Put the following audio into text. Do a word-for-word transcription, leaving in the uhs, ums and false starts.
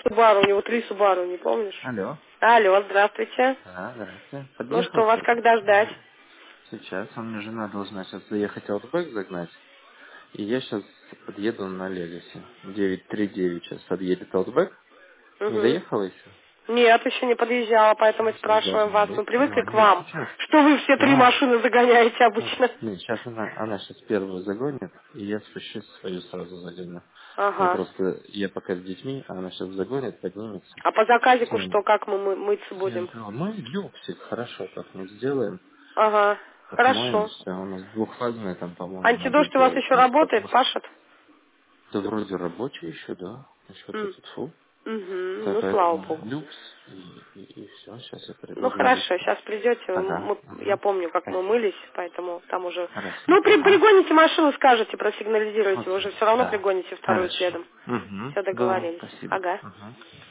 Субару, у него три Субару, не помнишь? Алло. Алло, здравствуйте. Да, здравствуйте. Ну что, Подъехал вас только. когда ждать? Сейчас. У меня жена должна сейчас заехать аутбэк загнать. И я сейчас подъеду на Легаси. девять тридцать девять сейчас подъедет аутбэк. Не Угу. доехала еще? Нет, еще не подъезжала, поэтому и Сейчас спрашиваем должна вас. Мы быть. привыкли к Звоню вам. сейчас. Что вы все три А, машины загоняете нет, обычно? нет, сейчас она, она сейчас первую загонит, и я спущусь свою сразу загоню. Я Ага. просто, я пока с детьми, а она сейчас загонит, поднимется. А по заказику Всем, что, как мы мы- мыться всем будем? сказал, мы люксик, хорошо как-нибудь сделаем. Ага, Отмоем хорошо. все. У нас двухфазная там, по-моему, надо Антидождь у вас сделать. еще Может, работает, попросить. пашет? Да вроде рабочий еще, да. Еще М. тут фу. Угу, Да, ну слава поэтому богу. люкс и, и, все. Сейчас я приду Ну в хорошо, наличку. сейчас придете, Ага. мы- я Угу. помню, как мы Спасибо. мылись, поэтому там уже... Хорошо. Ну, при, Ага. пригоните машину, скажете, просигнализируете, вы Окей. уже все равно Да. пригоните вторую Хорошо. следом. Угу. Все Да, договорились. спасибо. Ага. Угу.